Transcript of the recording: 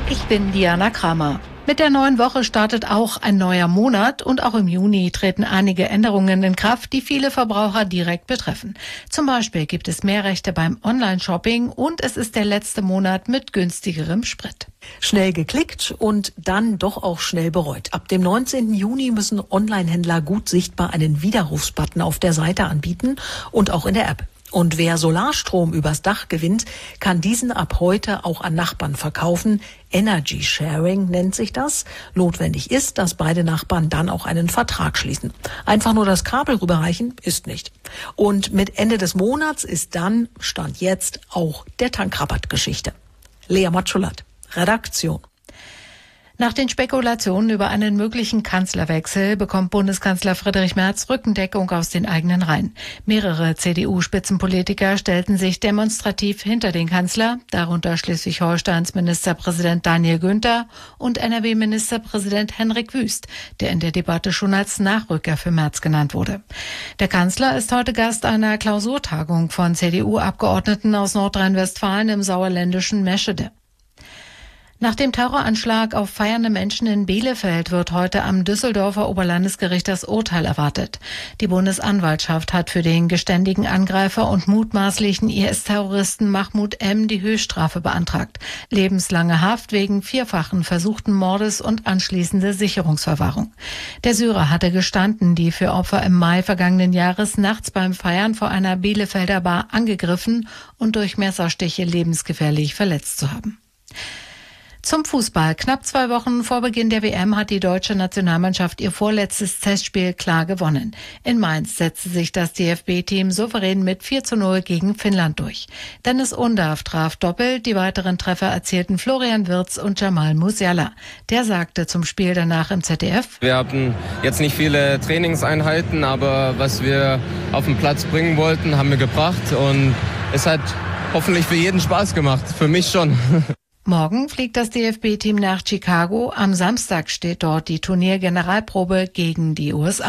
Ich bin Diana Kramer. Mit der neuen Woche startet auch ein neuer Monat und auch im Juni treten einige Änderungen in Kraft, die viele Verbraucher direkt betreffen. Zum Beispiel gibt es mehr Rechte beim Online-Shopping und es ist der letzte Monat mit günstigerem Sprit. Schnell geklickt und dann doch auch schnell bereut. Ab dem 19. Juni müssen Online-Händler gut sichtbar einen Widerrufsbutton auf der Seite anbieten und auch in der App. Und wer Solarstrom übers Dach gewinnt, kann diesen ab heute auch an Nachbarn verkaufen. Energy Sharing nennt sich das. Notwendig ist, dass beide Nachbarn dann auch einen Vertrag schließen. Einfach nur das Kabel rüberreichen ist nicht. Und mit Ende des Monats ist dann, Stand jetzt, auch der Tankrabatt Geschichte. Lea Matschulat, Redaktion. Nach den Spekulationen über einen möglichen Kanzlerwechsel bekommt Bundeskanzler Friedrich Merz Rückendeckung aus den eigenen Reihen. Mehrere CDU-Spitzenpolitiker stellten sich demonstrativ hinter den Kanzler, darunter Schleswig-Holsteins Ministerpräsident Daniel Günther und NRW-Ministerpräsident Henrik Wüst, der in der Debatte schon als Nachrücker für Merz genannt wurde. Der Kanzler ist heute Gast einer Klausurtagung von CDU-Abgeordneten aus Nordrhein-Westfalen im sauerländischen Meschede. Nach dem Terroranschlag auf feiernde Menschen in Bielefeld wird heute am Düsseldorfer Oberlandesgericht das Urteil erwartet. Die Bundesanwaltschaft hat für den geständigen Angreifer und mutmaßlichen IS-Terroristen Mahmoud M. die Höchststrafe beantragt. Lebenslange Haft wegen vierfachen versuchten Mordes und anschließende Sicherungsverwahrung. Der Syrer hatte gestanden, die für Opfer im Mai vergangenen Jahres nachts beim Feiern vor einer Bielefelder Bar angegriffen und durch Messerstiche lebensgefährlich verletzt zu haben. Zum Fußball. Knapp 2 Wochen vor Beginn der WM hat die deutsche Nationalmannschaft ihr vorletztes Testspiel klar gewonnen. In Mainz setzte sich das DFB-Team souverän mit 4:0 gegen Finnland durch. Dennis Undav traf doppelt, die weiteren Treffer erzielten Florian Wirtz und Jamal Musiala. Der sagte zum Spiel danach im ZDF: Wir hatten jetzt nicht viele Trainingseinheiten, aber was wir auf den Platz bringen wollten, haben wir gebracht und es hat hoffentlich für jeden Spaß gemacht, für mich schon. Morgen fliegt das DFB-Team nach Chicago. Am Samstag steht dort die Turniergeneralprobe gegen die USA.